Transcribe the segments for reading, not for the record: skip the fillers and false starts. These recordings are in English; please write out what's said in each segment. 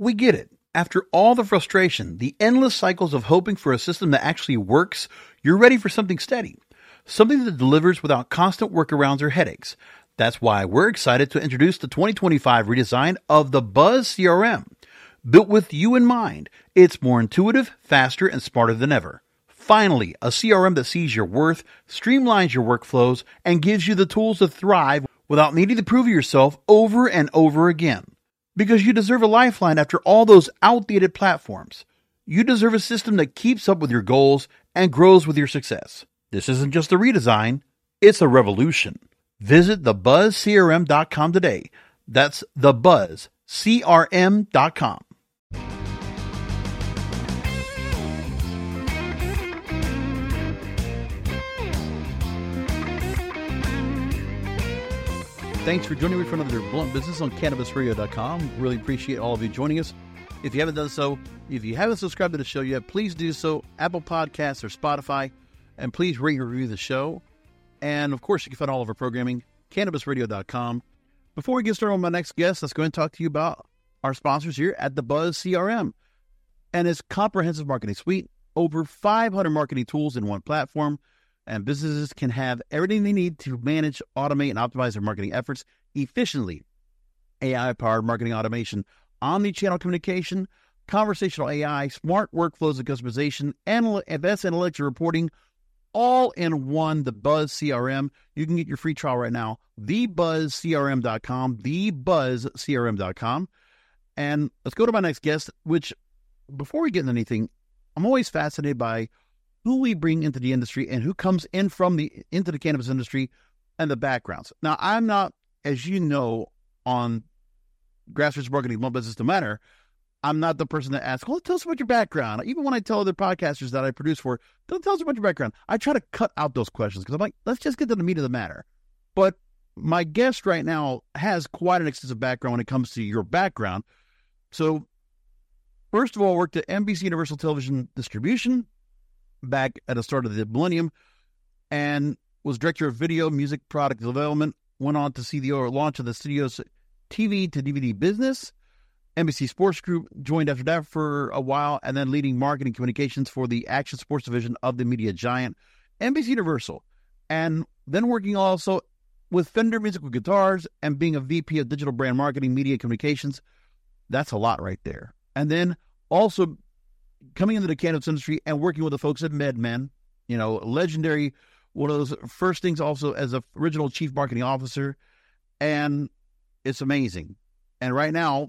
We get it. After all the frustration, the endless cycles of hoping for a system that actually works, you're ready for something steady. Something that delivers without constant workarounds or headaches. That's why we're excited to introduce the 2025 redesign of the Buzz CRM. Built with you in mind, it's more intuitive, faster, and smarter than ever. Finally, a CRM that sees your worth, streamlines your workflows, and gives you the tools to thrive without needing to prove yourself over and over again. Because you deserve a lifeline after all those outdated platforms. You deserve a system that keeps up with your goals and grows with your success. This isn't just a redesign, it's a revolution. Visit thebuzzcrm.com today. That's thebuzzcrm.com. Thanks for joining me for another Blunt Business on CannabisRadio.com. Really appreciate all of you joining us. If you haven't done so, if you haven't subscribed to the show yet, please do so. Apple Podcasts or Spotify. And please rate and review the show. And, of course, you can find all of our programming, CannabisRadio.com. Before we get started on my next guest, let's go ahead and talk to you about our sponsors here at the Buzz CRM. And its comprehensive marketing suite, over 500 marketing tools in one platform. And businesses can have everything they need to manage, automate, and optimize their marketing efforts efficiently. AI-powered marketing automation, omni-channel communication, conversational AI, smart workflows and customization, advanced analytics and reporting, all in one, the Buzz CRM. You can get your free trial right now, thebuzzcrm.com, thebuzzcrm.com. And let's go to my next guest, which, before we get into anything, I'm always fascinated by who we bring into the industry and who comes in into the cannabis industry and the backgrounds. Now, I'm not, as you know, on Grassroots Marketing, Blunt Business to Matter, I'm not the person that asks, well, tell us about your background. Even when I tell other podcasters that I produce for, don't tell us about your background. I try to cut out those questions because I'm like, let's just get to the meat of the matter. But my guest right now has quite an extensive background when it comes to your background. So, first of all, worked at NBC Universal Television Distribution back at the start of the millennium, and was director of video music product development. Went on to see the launch of the studio's TV to DVD business. NBC Sports Group, joined after that for a while, and then leading marketing communications for the action sports division of the media giant NBC Universal, and then working also with Fender Musical Guitars and being a VP of digital brand marketing, media communications. That's a lot right there. And then also coming into the cannabis industry and working with the folks at MedMen, legendary, one of those first things also as a original chief marketing officer. And it's amazing. And right now,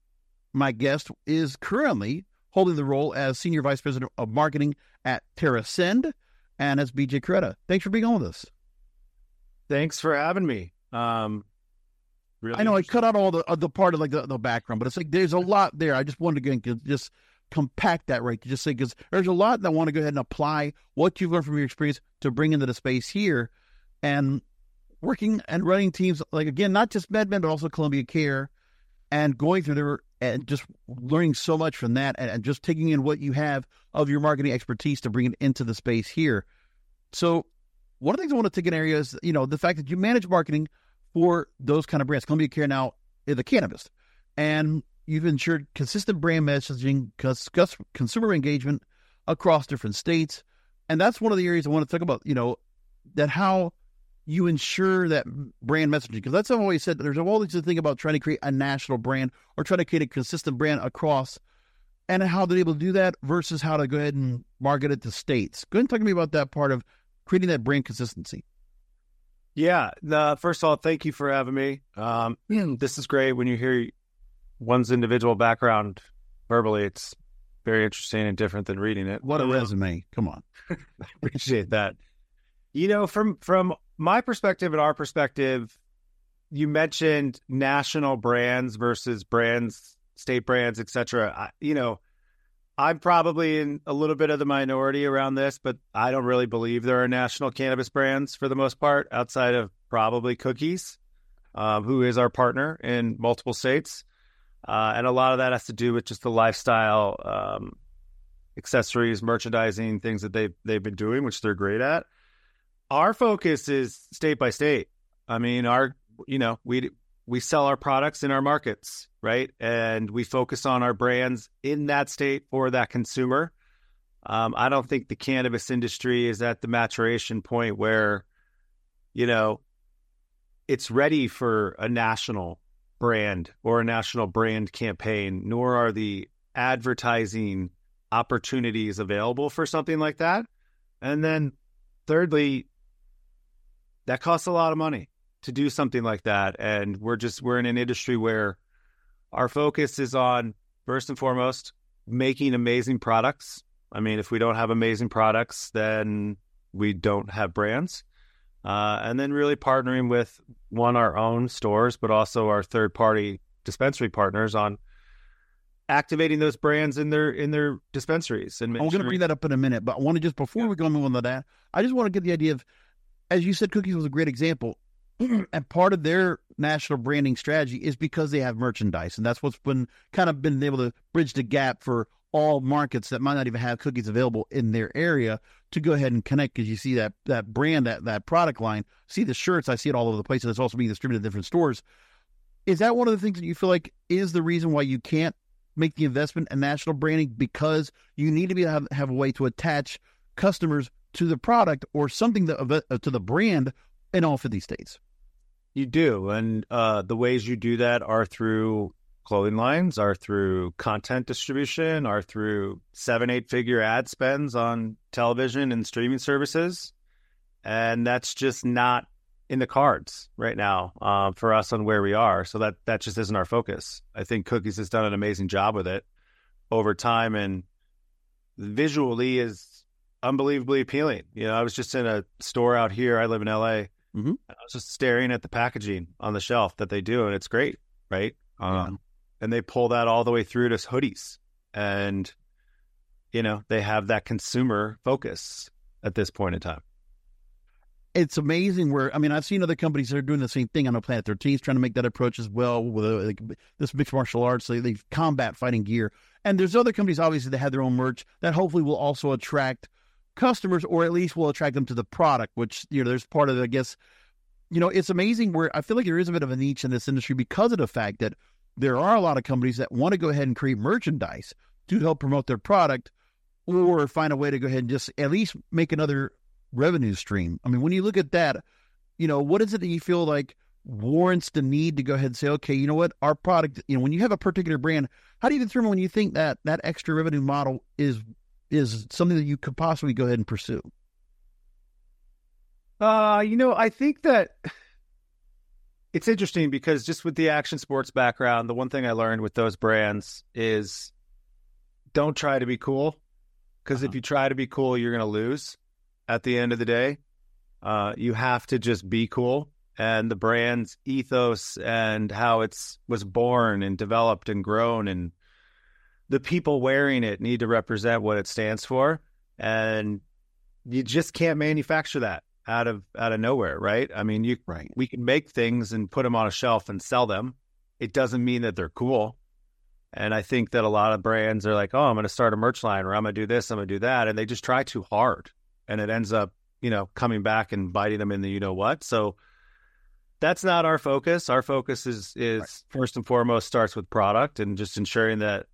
my guest is currently holding the role as Senior Vice President of Marketing at TerraSend, and that's BJ Coretta. Thanks for being on with us. Thanks for having me. Really, I know I cut out all the part of the background, but it's like there's a lot there. I just wanted to just compact that right to just say, because there's a lot that I want to go ahead and apply what you've learned from your experience to bring into the space here, and working and running teams like, again, not just MedMen, but also Columbia Care, and going through there and just learning so much from that, and just taking in what you have of your marketing expertise to bring it into the space here. So one of the things I want to take in area is, the fact that you manage marketing for those kind of brands. Columbia Care now is the cannabis, and you've ensured consistent brand messaging, consumer engagement across different states. And that's one of the areas I want to talk about, that how you ensure that brand messaging. Because that's what I've always said, there's always a thing about trying to create a national brand or trying to create a consistent brand across, and how they're able to do that versus how to go ahead and market it to states. Go ahead and talk to me about that part of creating that brand consistency. Yeah. First of all, thank you for having me. This is great when you hear one's individual background verbally. It's very interesting and different than reading it. What a resume. Come on. I appreciate that. From my perspective and our perspective, you mentioned national brands versus brands, state brands, etc. I'm probably in a little bit of the minority around this, but I don't really believe there are national cannabis brands for the most part, outside of probably Cookies, who is our partner in multiple states. And a lot of that has to do with just the lifestyle, accessories, merchandising, things that they've been doing, which they're great at. Our focus is state by state. I mean, we sell our products in our markets, right? And we focus on our brands in that state for that consumer. I don't think the cannabis industry is at the maturation point where, it's ready for a national brand or a national brand campaign, nor are the advertising opportunities available for something like that. And then thirdly, that costs a lot of money to do something like that. And we're in an industry where our focus is on, first and foremost, making amazing products. I mean, if we don't have amazing products, then we don't have brands. And then really partnering with our own stores, but also our third-party dispensary partners on activating those brands in their dispensaries. And I'm going to bring that up in a minute, but I want to just, before we go on to that, I just want to get the idea of, as you said, Cookies was a great example. And part of their national branding strategy is because they have merchandise. And that's what's been able to bridge the gap for all markets that might not even have Cookies available in their area to go ahead and connect, because you see that brand, that product line, see the shirts, I see it all over the place, and it's also being distributed in different stores. Is that one of the things that you feel like is the reason why you can't make the investment in national branding, because you need to be have a way to attach customers to the product or something to the brand in all 50 states? You do. And the ways you do that are through clothing lines, are through content distribution, are through 7-8 figure ad spends on television and streaming services. And that's just not in the cards right now for us on where we are. So that just isn't our focus. I think Cookies has done an amazing job with it over time, and visually is unbelievably appealing. I was just in a store out here. I live in LA. Mm-hmm. I was just staring at the packaging on the shelf that they do, and it's great, right? And they pull that all the way through to hoodies, and they have that consumer focus at this point in time. It's amazing I've seen other companies that are doing the same thing. I know Planet 13 is trying to make that approach as well with this mixed martial arts. They combat fighting gear. And there's other companies, obviously, that have their own merch that hopefully will also attract customers, or at least will attract them to the product, which, there's part of it, I guess. It's amazing where I feel like there is a bit of a niche in this industry because of the fact that there are a lot of companies that want to go ahead and create merchandise to help promote their product, or find a way to go ahead and just at least make another revenue stream. I mean, when you look at that, what is it that you feel like warrants the need to go ahead and say, okay, you know what, our product, when you have a particular brand, how do you determine when you think that extra revenue model is something that you could possibly go ahead and pursue? I think that it's interesting because just with the action sports background, the one thing I learned with those brands is don't try to be cool, because if you try to be cool, you're going to lose at the end of the day. You have to just be cool, and the brand's ethos and how was born and developed and grown, and the people wearing it need to represent what it stands for. And you just can't manufacture that out of nowhere, right? I mean, we can make things and put them on a shelf and sell them. It doesn't mean that they're cool. And I think that a lot of brands are like, oh, I'm going to start a merch line, or I'm going to do this, I'm going to do that. And they just try too hard. And it ends up, coming back and biting them in the what. So that's not our focus. Our focus is right. First and foremost starts with product and just ensuring that,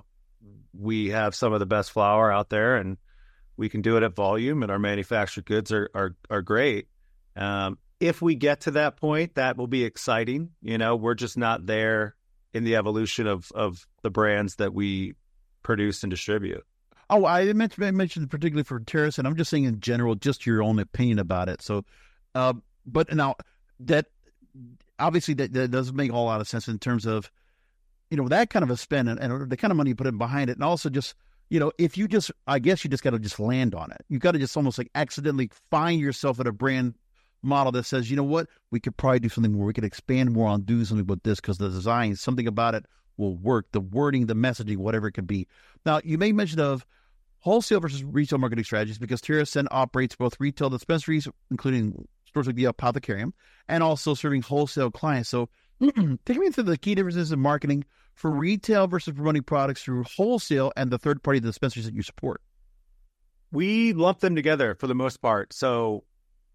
we have some of the best flower out there, and we can do it at volume, and our manufactured goods are great. If we get to that point, that will be exciting. We're just not there in the evolution of the brands that we produce and distribute. Oh, I mentioned particularly for Terrace, and I'm just saying in general, just your own opinion about it. So, but now that obviously that does make a lot of sense in terms of, that kind of a spend and the kind of money you put in behind it. And also just, if you just, I guess you just got to just land on it. You got to just almost like accidentally find yourself at a brand model that says, you know what, we could probably do something where we could expand more on doing something about this, because the design, something about it will work, the wording, the messaging, whatever it could be. Now, you made mention of wholesale versus retail marketing strategies, because TerrAscend operates both retail dispensaries, including stores like the Apothecarium, and also serving wholesale clients. So take me through the key differences in marketing for retail versus promoting products through wholesale and the third-party dispensaries that you support. We lump them together for the most part. So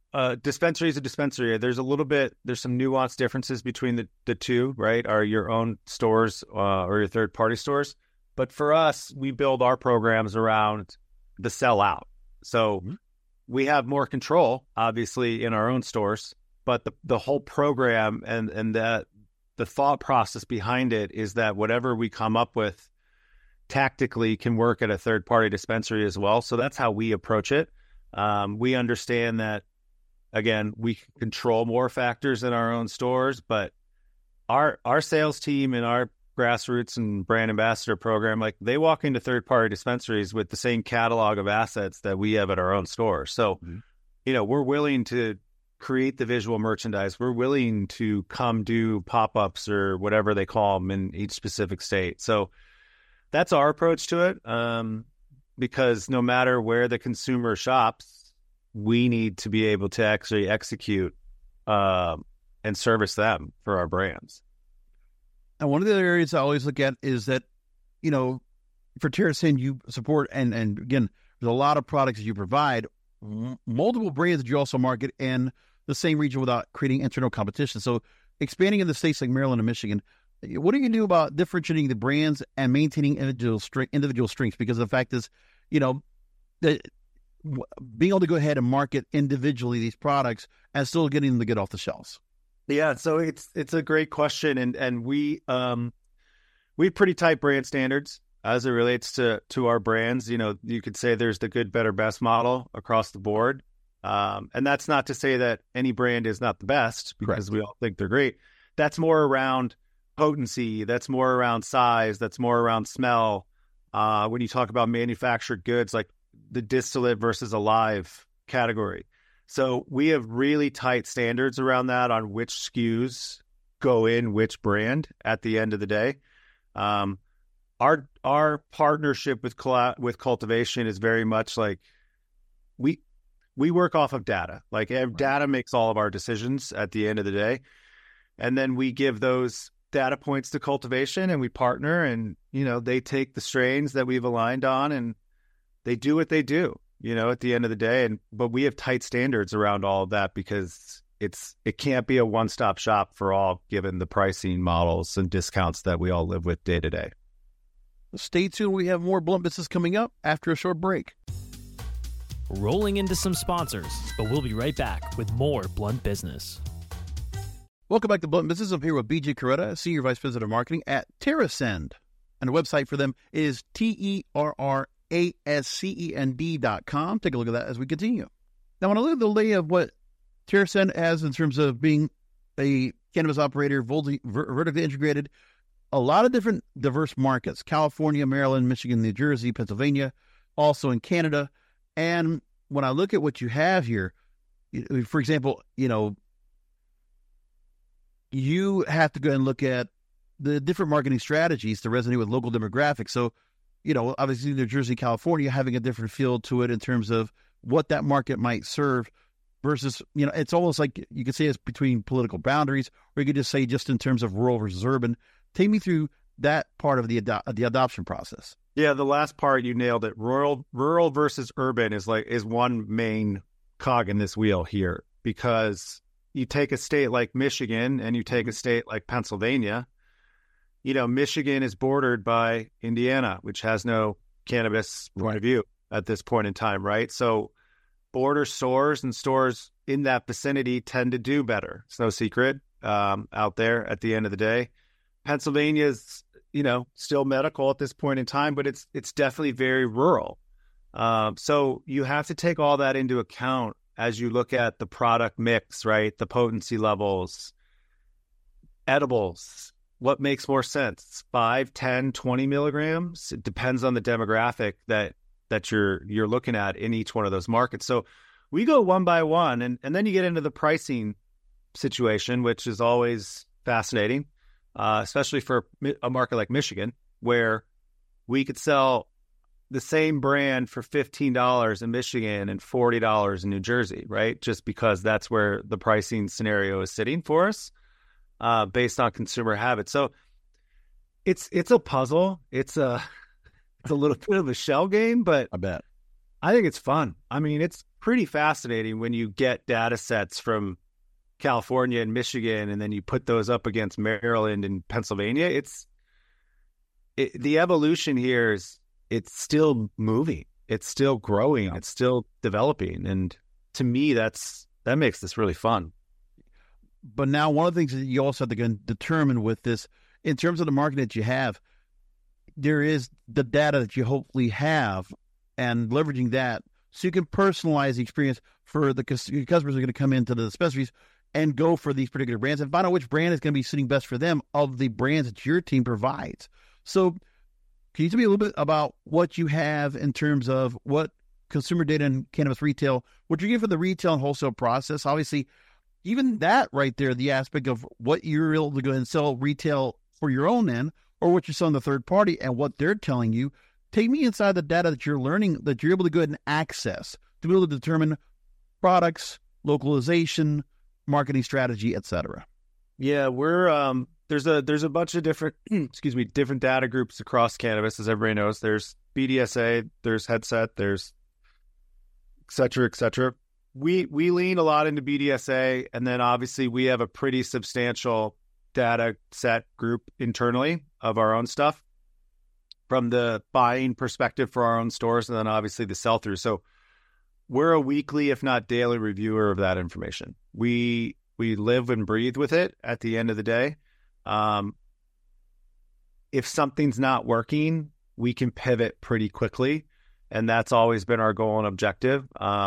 dispensary is a dispensary. There's some nuanced differences between the two, right? Are your own stores or your third party stores. But for us, we build our programs around the sell out. So we have more control, obviously, in our own stores, but the whole program and the thought process behind it is that whatever we come up with tactically can work at a third party dispensary as well. So that's how we approach it. We understand that, again, we can control more factors in our own stores, but our sales team and our grassroots and brand ambassador program, like they walk into third party dispensaries with the same catalog of assets that we have at our own store. So, we're willing to create the visual merchandise. We're willing to come do pop-ups or whatever they call them in each specific state. So that's our approach to it. Because no matter where the consumer shops, we need to be able to actually execute and service them for our brands. And one of the areas I always look at is that, for TerrAscend, you support, and again, there's a lot of products that you provide, multiple brands that you also market in the same region without creating internal competition. So expanding in the states like Maryland and Michigan, what do you do about differentiating the brands and maintaining individual strengths? Because the fact is, that being able to go ahead and market individually these products and still getting them to get off the shelves. Yeah, so it's a great question, and we have pretty tight brand standards as it relates to our brands. You could say there's the good, better, best model across the board, and that's not to say that any brand is not the best, because we all think they're great. That's more around potency. That's more around size. That's more around smell. When you talk about manufactured goods, like the distillate versus alive category. So we have really tight standards around that on which SKUs go in which brand at the end of the day. Our partnership with cultivation is very much like we work off of data. Like data makes all of our decisions at the end of the day. And then we give those data points to cultivation and we partner, and, they take the strains that we've aligned on and they do what they do. At the end of the day. But we have tight standards around all of that because it can't be a one-stop shop for all, given the pricing models and discounts that we all live with day to day. Stay tuned. We have more Blunt Business coming up after a short break. Rolling into some sponsors, but we'll be right back with more Blunt Business. Welcome back to Blunt Business. I'm here with BJ Coretta, Senior Vice President of Marketing at TerrAscend. And the website for them is TerrAscend.com. Take a look at that as we continue. Now, when I look at the lay of what TerrAscend has in terms of being a cannabis operator, vertically integrated, a lot of different diverse markets: California, Maryland, Michigan, New Jersey, Pennsylvania, also in Canada. And when I look at what you have here, for example, you have to go and look at the different marketing strategies to resonate with local demographics. So, obviously New Jersey, California having a different feel to it in terms of what that market might serve versus, it's almost like you could say it's between political boundaries, or you could just say just in terms of rural versus urban. Take me through that part of the adoption process. Yeah, the last part, you nailed it. Rural versus urban is one main cog in this wheel here, because you take a state like Michigan and you take a state like Pennsylvania. Michigan is bordered by Indiana, which has no cannabis point of view at this point in time, right? So border stores and stores in that vicinity tend to do better. It's no secret out there at the end of the day. Pennsylvania is, still medical at this point in time, but it's definitely very rural. So you have to take all that into account as you look at the product mix, right? The potency levels, edibles. What makes more sense? 5, 10, 20 milligrams? It depends on the demographic that you're looking at in each one of those markets. So we go one by one, and then you get into the pricing situation, which is always fascinating, especially for a market like Michigan, where we could sell the same brand for $15 in Michigan and $40 in New Jersey, right? Just because that's where the pricing scenario is sitting for us, based on consumer habits. So it's a puzzle. It's a little bit of a shell game, but I bet I think it's fun. I mean, it's pretty fascinating when you get data sets from California and Michigan, and then you put those up against Maryland and Pennsylvania. The evolution here it's still moving. It's still growing. It's still developing. And to me, that makes this really fun. But now one of the things that you also have to determine with this, in terms of the market that you have, there is the data that you hopefully have and leveraging that so you can personalize the experience for the customers who are going to come into the dispensaries and go for these particular brands and find out which brand is going to be sitting best for them of the brands that your team provides. So can you tell me a little bit about what you have in terms of what consumer data and cannabis retail, what you're getting for the retail and wholesale process? Obviously, even that right there, the aspect of what you're able to go and sell retail for your own end or what you're selling to third party and what they're telling you. Take me inside the data that you're learning, that you're able to go ahead and access to be able to determine products, localization, marketing strategy, et cetera. Yeah, we're there's a bunch of different different data groups across cannabis, as everybody knows. There's BDSA, there's Headset, there's et cetera, et cetera. We lean a lot into BDSA, and then obviously we have a pretty substantial data set group internally of our own stuff from the buying perspective for our own stores, and then obviously the sell-through. So we're a weekly, if not daily, reviewer of that information. We live and breathe with it at the end of the day. If something's not working, we can pivot pretty quickly, and that's always been our goal and objective.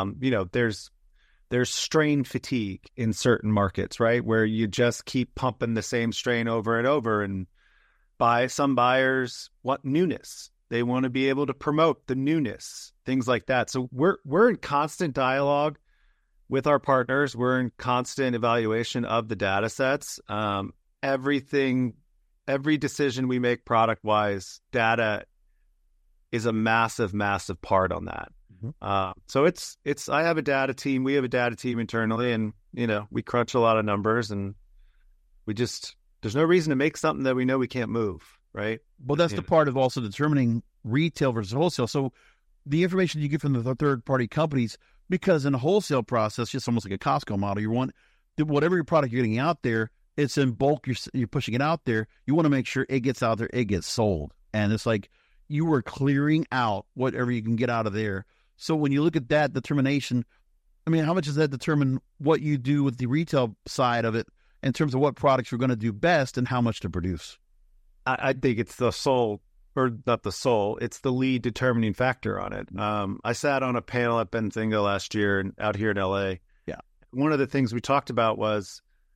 There's strain fatigue in certain markets, right, where you just keep pumping the same strain over and over, and some buyers want newness. They want to be able to promote the newness, things like that. So we're in constant dialogue with our partners. We're in constant evaluation of the data sets. Every decision we make product-wise, data is a massive, massive part on that. Mm-hmm. So I have a data team. We have a data team internally, and we crunch a lot of numbers, and there's no reason to make something that we know we can't move, right? Well, that's the part of also determining retail versus wholesale. So the information you get from the third-party companies, because in a wholesale process, just almost like a Costco model, you want whatever your product you're getting out there, it's in bulk, you're pushing it out there. You want to make sure it gets out there, it gets sold. And it's like you were clearing out whatever you can get out of there. So when you look at that determination, I mean, how much does that determine what you do with the retail side of it in terms of what products you're going to do best and how much to produce? I think it's the sole, or not the sole, it's the lead determining factor on it. I sat on a panel at Benzinga last year and out here in LA. Yeah. One of the things we talked about was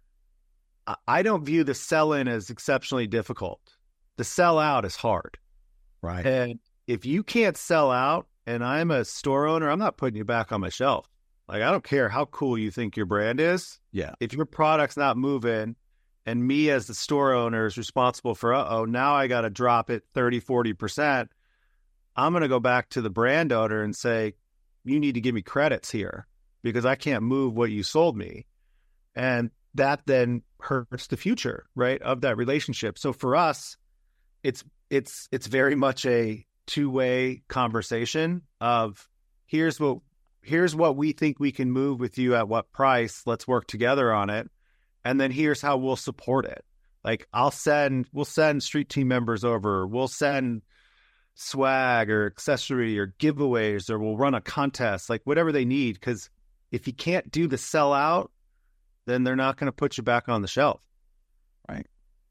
I don't view the sell-in as exceptionally difficult. The sell-out is hard. Right. And if you can't sell out, and I'm a store owner, I'm not putting you back on my shelf. Like, I don't care how cool you think your brand is. Yeah. If your product's not moving, and me as the store owner is responsible for, now I got to drop it 30, 40%, I'm going to go back to the brand owner and say, you need to give me credits here because I can't move what you sold me. And that then hurts the future, right, of that relationship. So for us, it's very much a two-way conversation of here's what we think we can move with you at what price. Let's work together on it. And then here's how we'll support it. Like we'll send street team members over. We'll send swag or accessory or giveaways, or we'll run a contest, like whatever they need. Because if you can't do the sell out, then they're not going to put you back on the shelf. Right.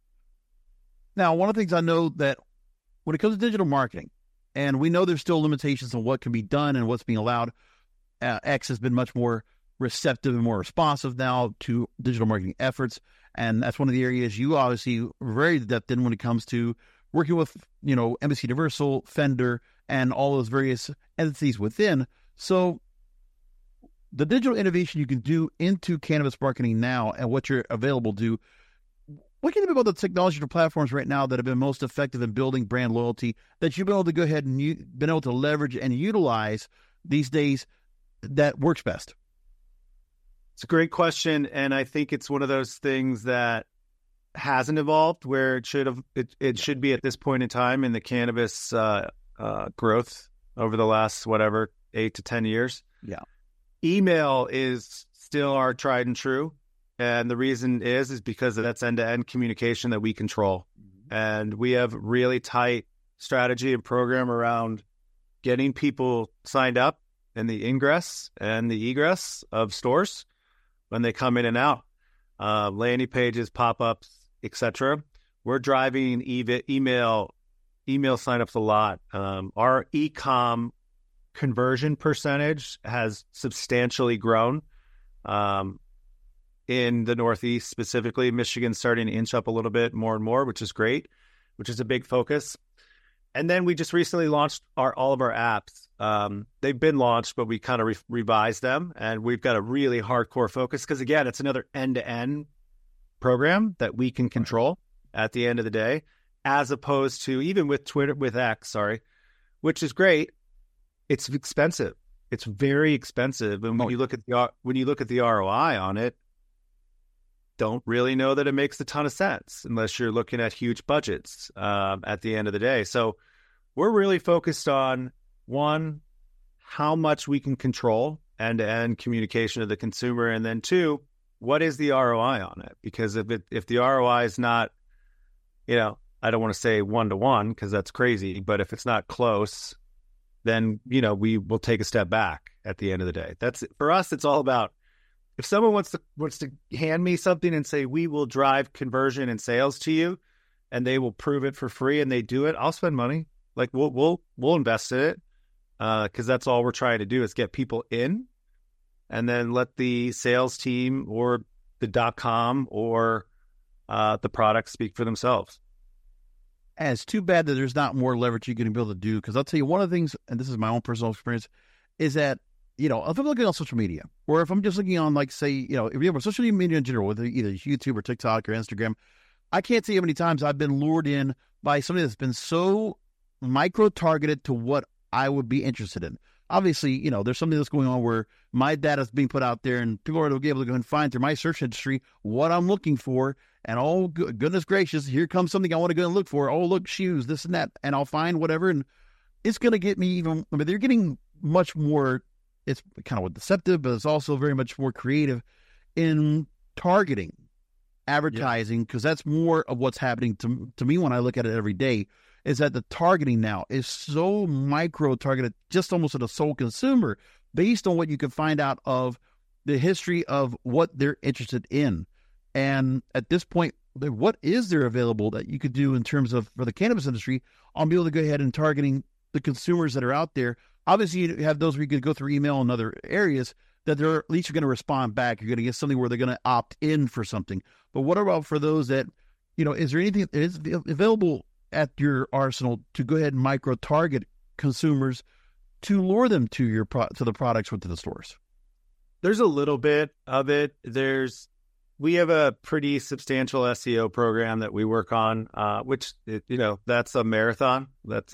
Now, one of the things I know that when it comes to digital marketing, and we know there's still limitations on what can be done and what's being allowed, X has been much more receptive and more responsive now to digital marketing efforts. And that's one of the areas you obviously are very adept in when it comes to working with, Embassy Universal, Fender, and all those various entities within. So the digital innovation you can do into cannabis marketing now and what you're available to, what can you think about the technology or platforms right now that have been most effective in building brand loyalty that you've been able to go ahead and been able to leverage and utilize these days that works best? It's a great question, and I think it's one of those things that hasn't evolved where it should have. It should be at this point in time in the cannabis growth over the last 8 8 to 10 years. Yeah. Email is still our tried and true. And the reason is because that's end-to-end communication that we control. And we have really tight strategy and program around getting people signed up in the ingress and the egress of stores when they come in and out, landing pages, pop-ups, etc. We're driving email signups a lot. Our e-com conversion percentage has substantially grown in the Northeast, specifically. Michigan's starting to inch up a little bit more and more, which is great, which is a big focus. And then we just recently launched all of our apps. They've been launched, but we kind of revised them, and we've got a really hardcore focus because, again, it's another end-to-end program that we can control at the end of the day, as opposed to even with X, which is great. It's expensive. It's very expensive, and when you look at the ROI on it, don't really know that it makes a ton of sense unless you're looking at huge budgets at the end of the day. So we're really focused on, one, how much we can control end-to-end communication to the consumer, and then two, what is the ROI on it? Because if the ROI is not, I don't want to say 1-to-1 because that's crazy, but if it's not close, then, we will take a step back at the end of the day. For us, it's all about, if someone wants to hand me something and say, we will drive conversion and sales to you, and they will prove it for free, and they do it, I'll spend money. Like we'll invest in it because that's all we're trying to do is get people in, and then let the sales team or the .com or the product speak for themselves. And it's too bad that there's not more leverage you're going to be able to do, because I'll tell you, one of the things, and this is my own personal experience, is that, if I'm looking on social media, or if I'm just looking on, like, say, if you have social media in general, whether either YouTube or TikTok or Instagram, I can't tell you how many times I've been lured in by somebody that's been so micro-targeted to what I would be interested in. Obviously, there's something that's going on where my data is being put out there, and people are going to be able to go and find through my search industry what I'm looking for. And oh, goodness gracious, here comes something I want to go and look for. Oh, look, shoes, this and that. And I'll find whatever. And it's going to get me they're getting much more, it's kind of deceptive, but it's also very much more creative in targeting advertising, because that's more of what's happening to me when I look at it every day, is that the targeting now is so micro-targeted, just almost at a sole consumer, based on what you can find out of the history of what they're interested in. And at this point, what is there available that you could do in terms of, for the cannabis industry, on be able to go ahead and targeting the consumers that are out there? Obviously, you have those where you could go through email and other areas that they're at least you're going to respond back. You're going to get something where they're going to opt in for something. But what about for those that, is there anything that is available at your arsenal to go ahead and micro-target consumers to lure them to the products or to the stores? There's a little bit of it. We have a pretty substantial SEO program that we work on, which, that's a marathon.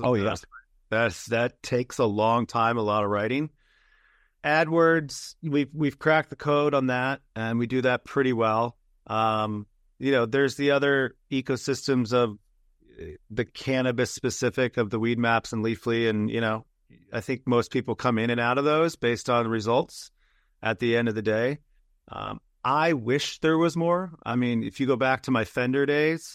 That takes a long time, a lot of writing. AdWords, we've cracked the code on that, and we do that pretty well. There's the other ecosystems of the cannabis specific of the Weedmaps and Leafly, and I think most people come in and out of those based on results at the end of the day. I wish there was more. I mean, if you go back to my Fender days,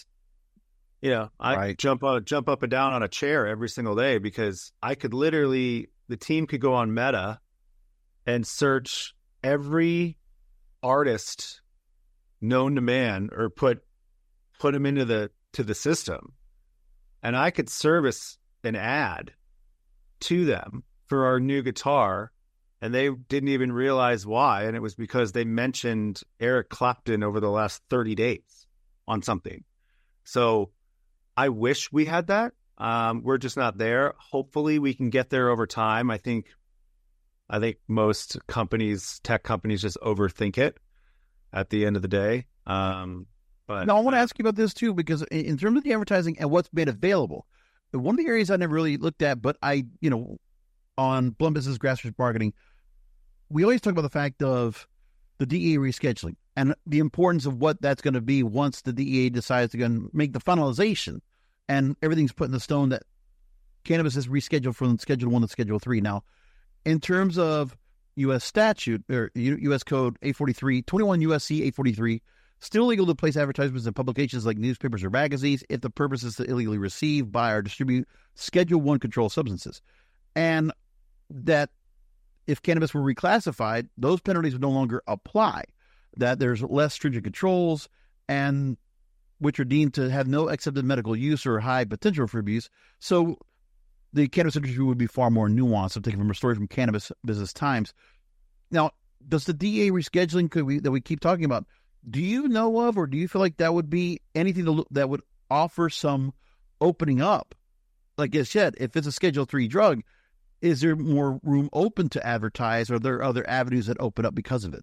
I jump up and down on a chair every single day, because I could literally, the team could go on Meta and search every artist known to man, or put them into the system, and I could service an ad to them for our new guitar, and they didn't even realize why, and it was because they mentioned Eric Clapton over the last 30 days on something. So I wish we had that. We're just not there. Hopefully we can get there over time. I think most tech companies just overthink it at the end of the day. But now I want to ask you about this too, because in terms of the advertising and what's made available, one of the areas I never really looked at, but on Blunt Business Grassroots Marketing, we always talk about the fact of the DEA rescheduling and the importance of what that's going to be once the DEA decides to go and make the finalization and everything's put in the stone that cannabis is rescheduled from Schedule 1 to Schedule 3. Now, in terms of U.S. statute or U.S. Code 843, 21 U.S.C. 843, still illegal to place advertisements in publications like newspapers or magazines if the purpose is to illegally receive, buy, or distribute Schedule I controlled substances. And that if cannabis were reclassified, those penalties would no longer apply, that there's less stringent controls and which are deemed to have no accepted medical use or high potential for abuse. So the cannabis industry would be far more nuanced. I'm taking from a story from Cannabis Business Times. Now, does the DEA rescheduling that we keep talking about, do you know of, or do you feel like that would be anything that would offer some opening up? Like I said, if it's a Schedule III drug, is there more room open to advertise, or are there other avenues that open up because of it?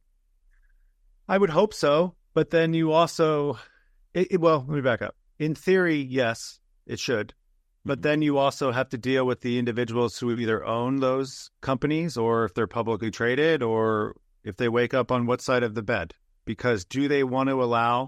I would hope so. But then you also, well, let me back up. In theory, yes, it should. But then you also have to deal with the individuals who either own those companies, or if they're publicly traded, or if they wake up on what side of the bed. Because do they want to allow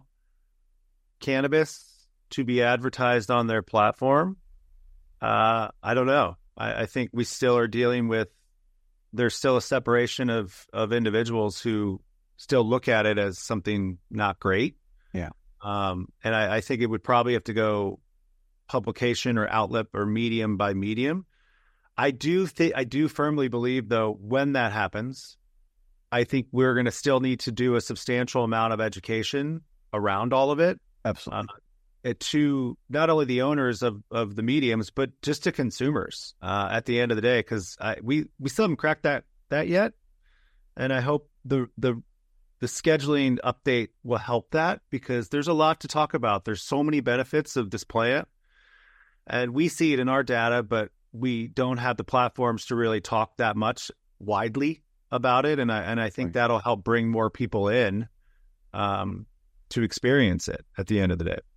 cannabis to be advertised on their platform? I don't know. I think we still are dealing with, there's still a separation of individuals who still look at it as something not great. Yeah. And I think it would probably have to go publication or outlet or medium by medium. I do firmly believe, though, when that happens, I think we're going to still need to do a substantial amount of education around all of it. Absolutely. To not only the owners of the mediums, but just to consumers at the end of the day, because we still haven't cracked that yet. And I hope the scheduling update will help that, because there's a lot to talk about. There's so many benefits of this plant, and we see it in our data, but we don't have the platforms to really talk that much widely about it. And I think that'll help bring more people in to experience it at the end of the day.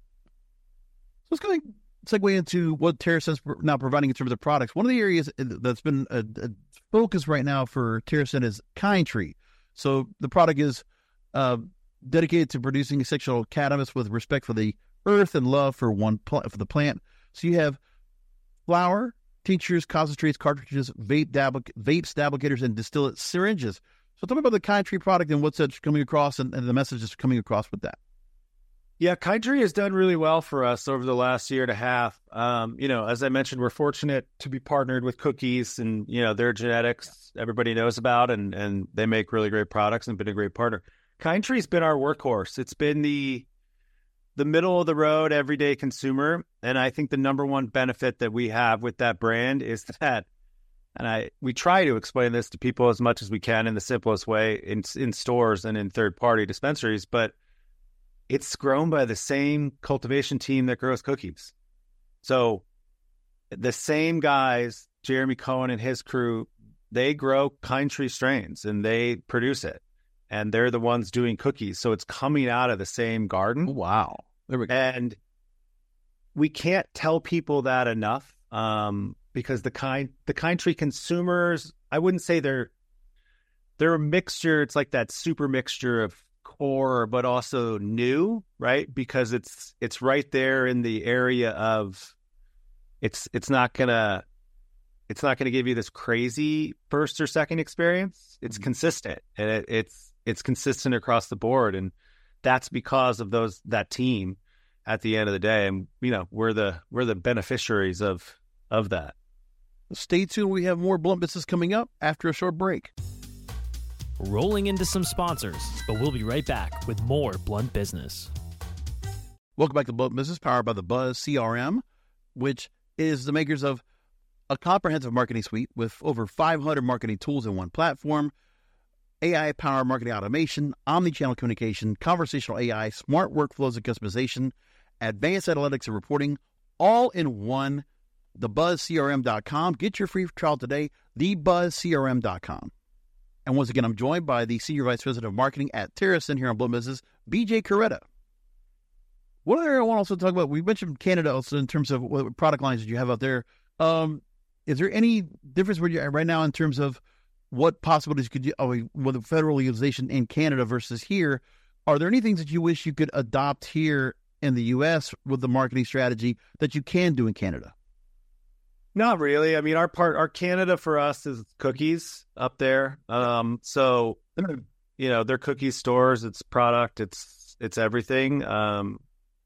So let's go segue into what TerrAscend's now providing in terms of products. One of the areas that's been a focus right now for TerrAscend is Kindtree. So the product is dedicated to producing essential cannabis with respect for the earth and love for the plant. So you have flower, tinctures, concentrates, cartridges, vapes, dabblicators, and distillate syringes. So tell me about the Kindtree product and what's that's coming across and the message that's coming across with that. Yeah, Kindtree has done really well for us over the last year and a half. As I mentioned, we're fortunate to be partnered with Cookies, and, their genetics everybody knows about, and they make really great products and been a great partner. Kindtree's been our workhorse. It's been the middle of the road, everyday consumer. And I think the number one benefit that we have with that brand is that, and we try to explain this to people as much as we can in the simplest way in stores and in third-party dispensaries, but it's grown by the same cultivation team that grows Cookies. So the same guys, Jeremy Cohen and his crew, they grow Kindtree strains and they produce it. And they're the ones doing Cookies. So it's coming out of the same garden. Wow. There we go. And we can't tell people that enough because the Kindtree consumers, I wouldn't say they're a mixture. It's like that super mixture of core, but also new, right? Because it's right there in the area of it's not gonna give you this crazy first or second experience. It's consistent, and it's consistent across the board, and that's because of that team at the end of the day. And we're the beneficiaries of that. Stay tuned. We have more Blunt Business coming up after a short break. Rolling into some sponsors, but we'll be right back with more Blunt Business. Welcome back to Blunt Business, powered by the Buzz CRM, which is the makers of a comprehensive marketing suite with over 500 marketing tools in one platform, AI-powered marketing automation, omni-channel communication, conversational AI, smart workflows and customization, advanced analytics and reporting, all in one. TheBuzzCRM.com. Get your free trial today, TheBuzzCRM.com. And once again, I'm joined by the Senior Vice President of Marketing at TerrAscend here on Blunt Business, BJ Coretta. One other area I want to also talk about, we mentioned Canada also in terms of what product lines that you have out there. Is there any difference where you're at right now in terms of what possibilities could you, with the federal legalization in Canada versus here? Are there any things that you wish you could adopt here in the U.S. with the marketing strategy that you can do in Canada? Not really. I mean, our Canada for us is cookies up there. So they're cookie stores. It's product. It's everything. I'm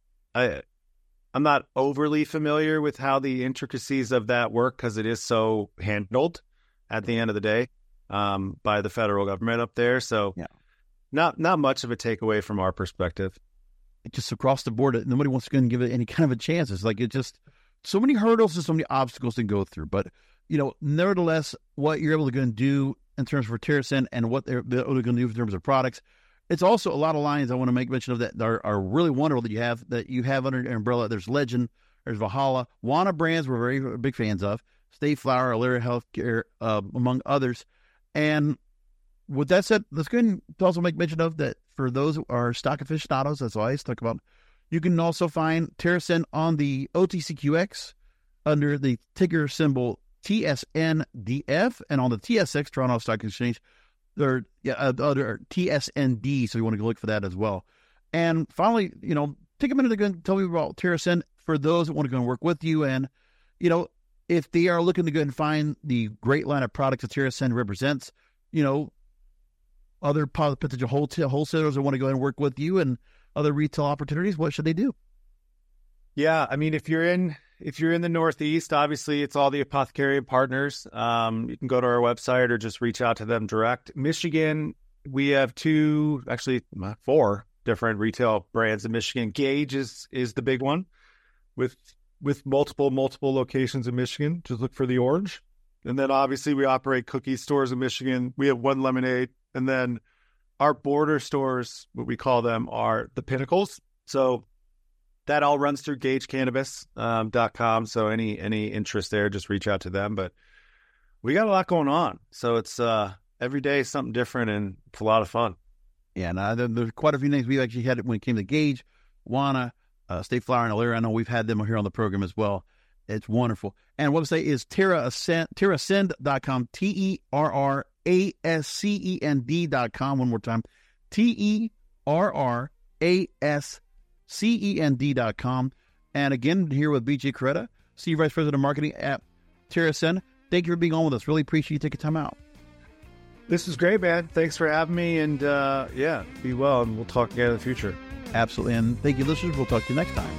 not overly familiar with how the intricacies of that work because it is so handled at the end of the day by the federal government up there. So not much of a takeaway from our perspective. Just across the board, nobody wants to go and give it any kind of a chance. It's like it just so many hurdles and so many obstacles to go through. But nevertheless, what you're able to go and do in terms of TerraSend and what they're going to do in terms of products, it's also a lot of lines I want to make mention of that are really wonderful that you have under your umbrella. There's Legend, there's Valhalla, Wana brands we're very big fans of, State Flower, Alera Healthcare, among others. And with that said, let's go ahead and also make mention of that for those who are stock aficionados, that's all I always talk about. You can also find TerraSend on the OTCQX under the ticker symbol TSNDF, and on the TSX, Toronto Stock Exchange, other TSND, so you want to go look for that as well. And finally, take a minute to go and tell me about TerraSend for those that want to go and work with you. And, if they are looking to go and find the great line of products that TerraSend represents, other potential wholesalers that want to go and work with you and other retail opportunities, what should they do? Yeah, I mean, if you're in the Northeast, obviously it's all the Apothecary partners. You can go to our website or just reach out to them direct. Michigan, we have 4 different retail brands in Michigan. Gage is the big one with multiple locations in Michigan. Just look for the orange. And then obviously we operate cookie stores in Michigan. We have One Lemonade. And then our border stores, what we call them, are the Pinnacles. So that all runs through GageCannabis.com. So any interest there, just reach out to them. But we got a lot going on. So it's every day something different, and it's a lot of fun. Yeah, and there's quite a few names we've actually had when it came to Gage, Wana, State Flower, and Alera. I know we've had them here on the program as well. It's wonderful. And website is TerraSend.com, TerraScend.com. One more time, TerraScend.com. And again, here with BJ Coretta, Senior Vice President of Marketing at TerraSend. Thank you for being on with us. Really appreciate you taking time out. This is great, man. Thanks for having me. And be well. And we'll talk again in the future. Absolutely. And thank you, listeners. We'll talk to you next time.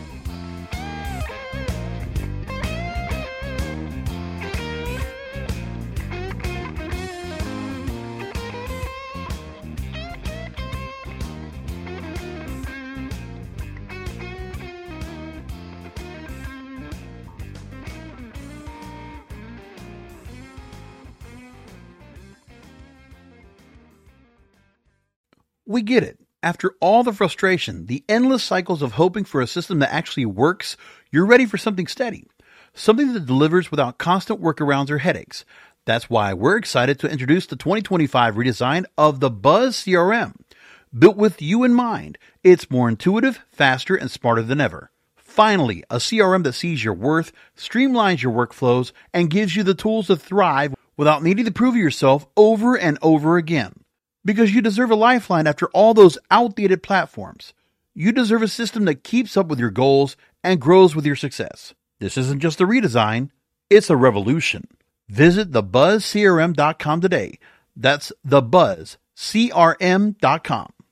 We get it. After all the frustration, the endless cycles of hoping for a system that actually works, you're ready for something steady. Something that delivers without constant workarounds or headaches. That's why we're excited to introduce the 2025 redesign of the Buzz CRM. Built with you in mind, it's more intuitive, faster, and smarter than ever. Finally, a CRM that sees your worth, streamlines your workflows, and gives you the tools to thrive without needing to prove yourself over and over again. Because you deserve a lifeline after all those outdated platforms. You deserve a system that keeps up with your goals and grows with your success. This isn't just a redesign, it's a revolution. Visit thebuzzcrm.com today. That's thebuzzcrm.com.